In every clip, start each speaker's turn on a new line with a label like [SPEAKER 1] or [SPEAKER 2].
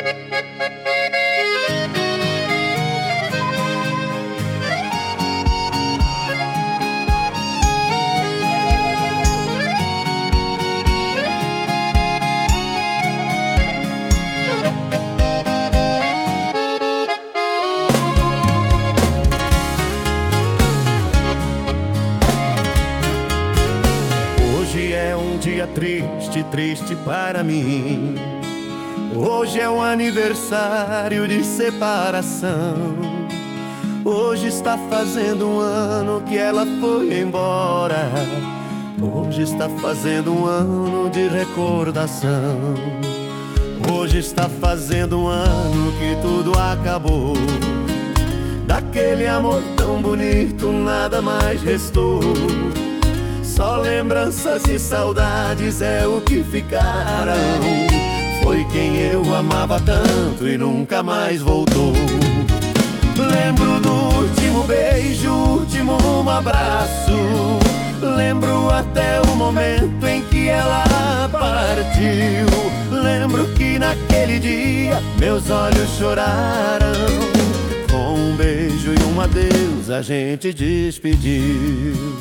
[SPEAKER 1] Hoje é um dia triste, triste para mim. Hoje é um aniversário de separação. Hoje está fazendo um ano que ela foi embora. Hoje está fazendo um ano de recordação. Hoje está fazendo um ano que tudo acabou. Daquele amor tão bonito nada mais restou. Só lembranças e saudades é o que ficaram. Foi quem eu amava tanto e nunca mais voltou. Lembro do último beijo, último abraço. Lembro até o momento em que ela partiu. Lembro que naquele dia meus olhos choraram. Com um beijo e um adeus a gente despediu.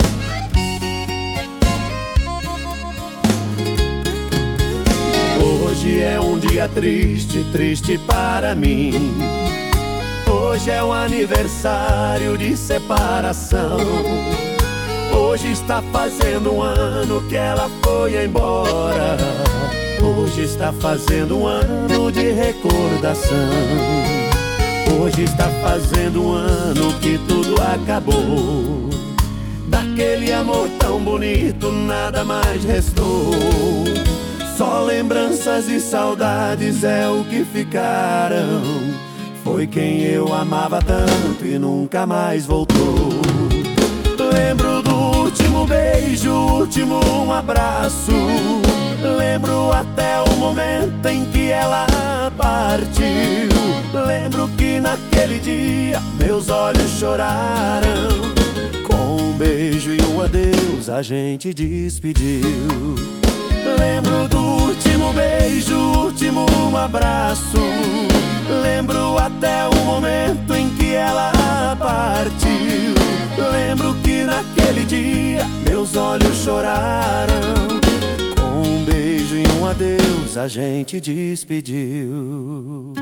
[SPEAKER 1] Hoje é um dia triste, triste para mim. Hoje é um aniversário de separação. Hoje está fazendo um ano que ela foi embora. Hoje está fazendo um ano de recordação. Hoje está fazendo um ano que tudo acabou. Daquele amor tão bonito nada mais restou. Só lembranças e saudades é o que ficaram. Foi quem eu amava tanto e nunca mais voltou. Lembro do último beijo, último abraço. Lembro até o momento em que ela partiu. Lembro que naquele dia meus olhos choraram. Com um beijo e um adeus a gente despediu. Lembro do último beijo, último abraço. Lembro até o momento em que ela partiu. Lembro que naquele dia meus olhos choraram. Com um beijo e um adeus a gente despediu.